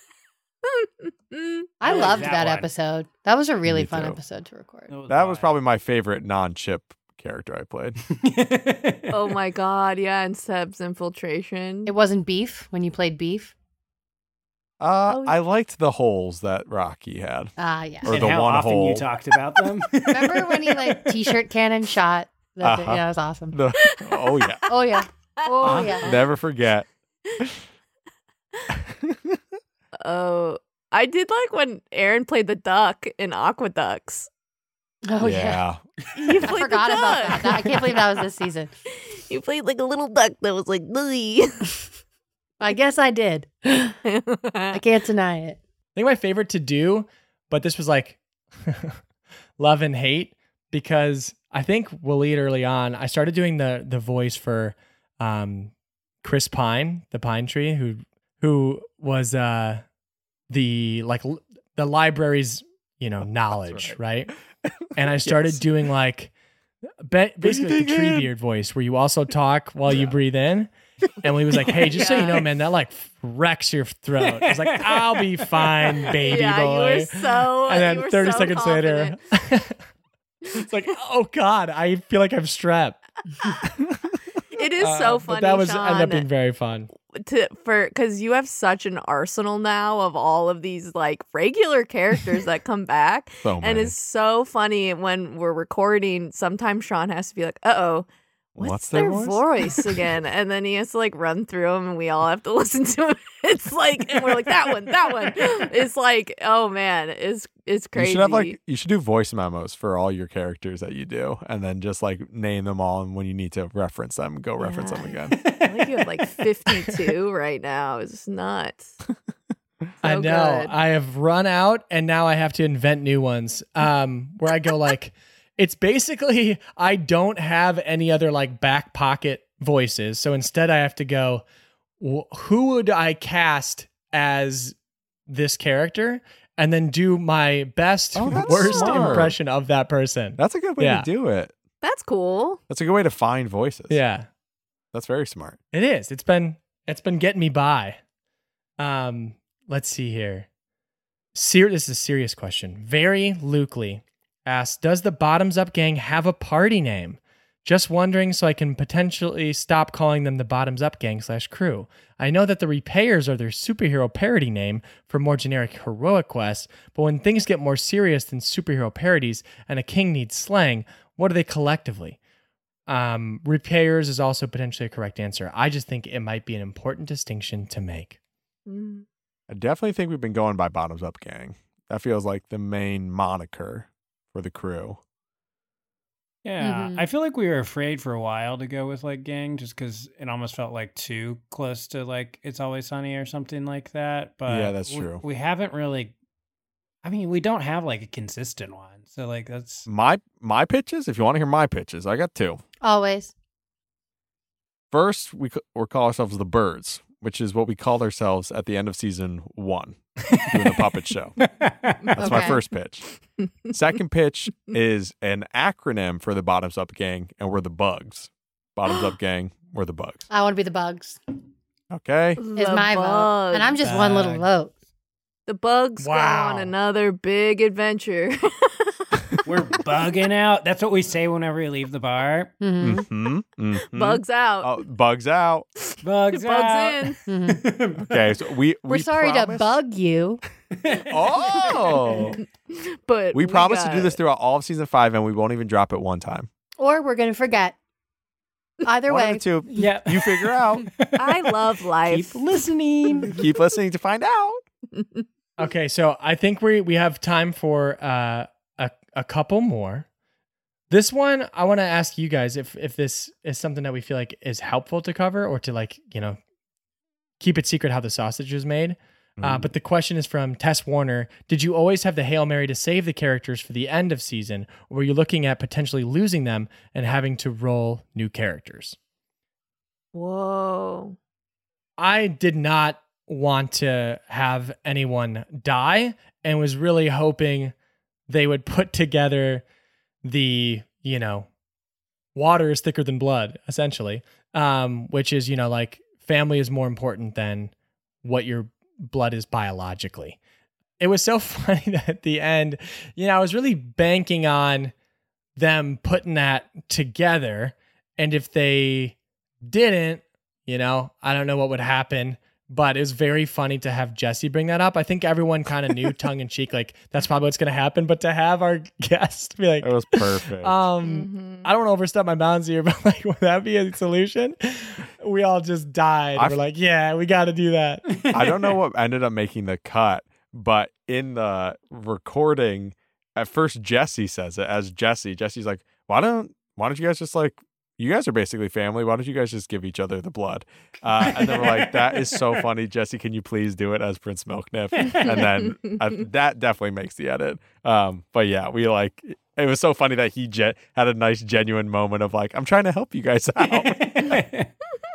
Mm. I I like loved that that, one. episode. That was a really Me fun too. episode to record. That was probably my favorite non-Chip character I played. Oh my god, yeah, and Seb's infiltration. It wasn't Beef when you played Beef. Uh, Oh, I liked the holes that Rocky had. Ah, yeah. Or and the how one often hole. you talked about them. Remember when he like t-shirt cannon shot? That Uh-huh. Yeah, it was awesome. The, oh yeah, Oh yeah. Oh Uh-huh. yeah. never forget. Oh, I did like when Aaron played the duck in Aqueducts. Oh yeah. You I played forgot the about duck. that. I can't believe that was this season. You played like a little duck that was like, "Lee." I guess I did. I can't deny it. I think my favorite to do, but this was like love and hate because I think Waleed early on, I started doing the the voice for um, Chris Pine, the pine tree, who who was uh, the like l- the library's you know knowledge, right. right? And I started Yes. doing like ba- basically like the Breathing in. Treebeard voice, where you also talk while you breathe in. And he was like, "Hey, just so you know, man, that like wrecks your throat." I was like, "I'll be fine, baby yeah, boy." you were so. and you then were thirty so seconds later, confident. it's like, "Oh God, I feel like I've strep." It is Uh, so but funny. that was Sean, ended up being very fun. to for because you have such an arsenal now of all of these like regular characters that come back, So and many. it's so funny when we're recording. Sometimes Sean has to be like, "Uh oh." What's, What's their, their voice? voice? again? And then he has to like run through them, and we all have to listen to him. It's like, and we're like, that one, that one. It's like, oh man, it's it's crazy. You should have like you should do voice memos for all your characters that you do, and then just like name them all, and when you need to reference them, go reference them Yeah. again. I think you have like fifty-two right now. It's nuts. I So know. good. I have run out, and now I have to invent new ones. Um, where I go like, it's basically I don't have any other like back pocket voices, so instead I have to go, wh- who would I cast as this character, and then do my best Oh, that's worst smart. impression of that person. That's a good way Yeah. to do it. That's cool. That's a good way to find voices. Yeah. That's very smart. It is. It's been it's been getting me by. Um, let's see here. Ser- this is a serious question. Very Lukely asks, does the Bottoms Up Gang have a party name? Just wondering so I can potentially stop calling them the Bottoms Up Gang slash crew. I know that the Repayers are their superhero parody name for more generic heroic quests, but when things get more serious than superhero parodies and a king needs slang, what are they collectively? Um, repairs is also potentially a correct answer. I just think it might be an important distinction to make. Mm. I definitely think we've been going by Bottoms Up Gang. That feels like the main moniker for the crew. Yeah, Mhm. I feel like we were afraid for a while to go with like gang just because it almost felt like too close to like It's Always Sunny or something like that. But Yeah, that's we- true. We haven't really. I mean, we don't have like a consistent one, so like that's My my pitches, if you want to hear my pitches, I got two. Always. First, we c- we call ourselves the Birds, which is what we called ourselves at the end of season one, doing the puppet show. That's my Okay. first pitch. Second pitch is an acronym for the Bottoms Up Gang, and we're the Bugs. Bottoms Up Gang, we're the Bugs. I want to be the bugs. Okay. Is my vote. And I'm just one little Bugs. vote. The bugs Wow. go on another big adventure. we're bugging out. That's what we say whenever we leave the bar. Mm-hmm. Mm-hmm. mm-hmm. Bugs out. Oh, bugs out. Bugs, bugs out. in. Mm-hmm. Okay, so we, we We're sorry to promise- bug you. Oh, But we promise to got do this it. throughout all of season five, and we won't even drop it one time. Or we're going to forget. Either One of way. the two, Yeah, you figure out. I love life. Keep listening. Keep listening to find out. Okay, so I think we we have time for uh, a a couple more. This one, I want to ask you guys if if this is something that we feel like is helpful to cover, or to like you know keep it secret how the sausage is made. Uh, but the question is from Tess Warner. Did you always have the Hail Mary to save the characters for the end of season, or were you looking at potentially losing them and having to roll new characters? Whoa. I did not want to have anyone die and was really hoping they would put together the, you know, water is thicker than blood, essentially, um, which is, you know, like family is more important than what your blood is biologically. It was so funny that at the end, you know, I was really banking on them putting that together. And if they didn't, you know, I don't know what would happen. But it was very funny to have Jesse bring that up. I think everyone kind of knew tongue in cheek, like that's probably what's going to happen. But to have our guest be like, It was perfect. um, Mhm. I don't want to overstep my bounds here, but like, would that be a solution? We all just died. I We're f- like, yeah, we got to do that. I don't know what ended up making the cut, but in the recording, at first Jesse says it as Jesse. Jesse's like, "Why don't Why don't you guys just like you guys are basically family? Why don't you guys just give each other the blood?" Uh, and then we're like, "That is so funny, Jesse. Can you please do it as Prince Milkniff?" And then uh, that definitely makes the edit. Um, but yeah, we like it was so funny that he je- had a nice, genuine moment of like, I'm trying to help you guys out.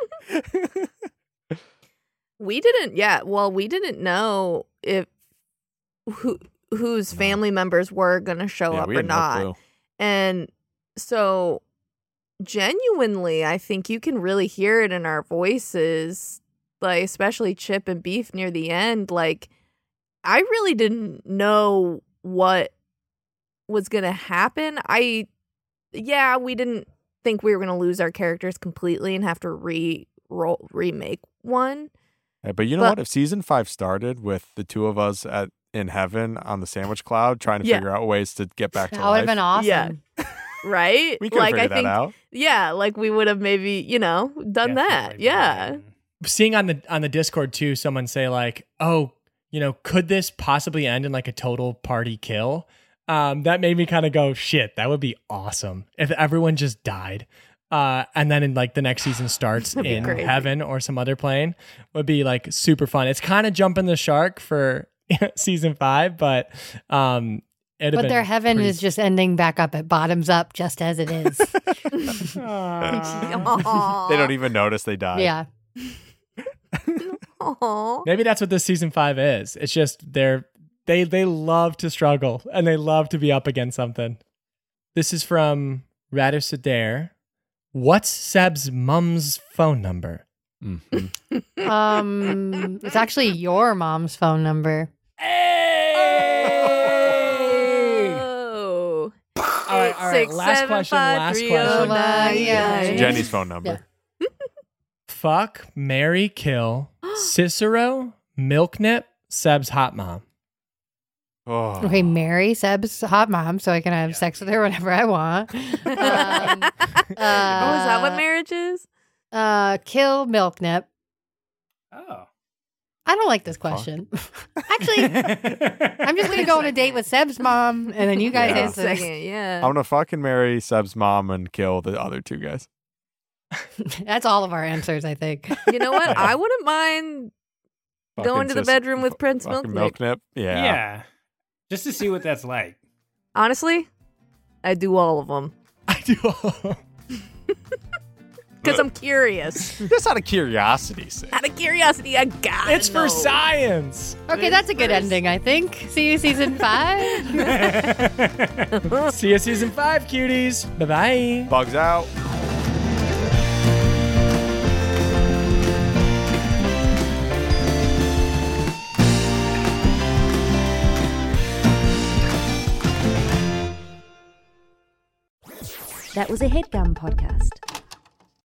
We didn't, yeah. Well, we didn't know if who whose No. family members were going to show yeah, up we or had no not. clue. And so, genuinely, I think you can really hear it in our voices, like, especially Chip and Beef near the end. Like, I really didn't know what was going to happen. I, yeah, we didn't think we were going to lose our characters completely and have to re roll, remake one. Yeah, but you know But- what? If season five started with the two of us at in heaven on the sandwich cloud trying to Yeah. figure out ways to get back to That would life, have been awesome. Yeah. Right? we could have like, I figured think, that out. yeah, like we would have maybe, you know, done that. Definitely Yeah. did. Seeing on the on the Discord too, someone say like, "Oh, you know, could this possibly end in like a total party kill?" Um, that made me kind of go, "Shit, that would be awesome if everyone just died." Uh, and then in like the next season starts That'd be in crazy. heaven or some other plane would be like super fun. It's kind of jumping the shark for season five, but um, it'd have But been their heaven pretty- is just ending back up at bottoms up, just as it is. Aw. They don't even notice they died. yeah. Aw. Maybe that's what this season five is. It's just they're they they love to struggle and they love to be up against something. This is from Radisadair. What's Seb's mum's phone number? Mhm. Um, it's actually your mom's phone number. Oh. All right, all right. Six, Last seven, question, five, last three, question. oh, nine, Yeah. nine. Jenny's phone number. Fuck, marry, kill, Cicero, Milknip, Seb's hot mom. Oh. Okay, marry Seb's hot mom so I can have sex with her whenever I want. Um, oh, is that what uh, marriage is? Uh, kill Milknip. Oh. I don't like this question. Actually, I'm just gonna go on a date with Seb's mom, and then you guys Yeah. Wait a answer. second, yeah. I'm gonna fucking marry Seb's mom and kill the other two guys. That's all of our answers, I think. You know what? I wouldn't mind Fucking going to the sis- bedroom with Prince fucking Milknip. Milknip. Yeah. Yeah. Just to see what that's like. Honestly, I do all of them I do. because I'm curious. Just out of curiosity sake. Out of curiosity, I got It's for science. Okay, that's a good First. ending, I think. See you season five. See you season five, cuties. Bye bye. Bugs out. That was a headgum podcast.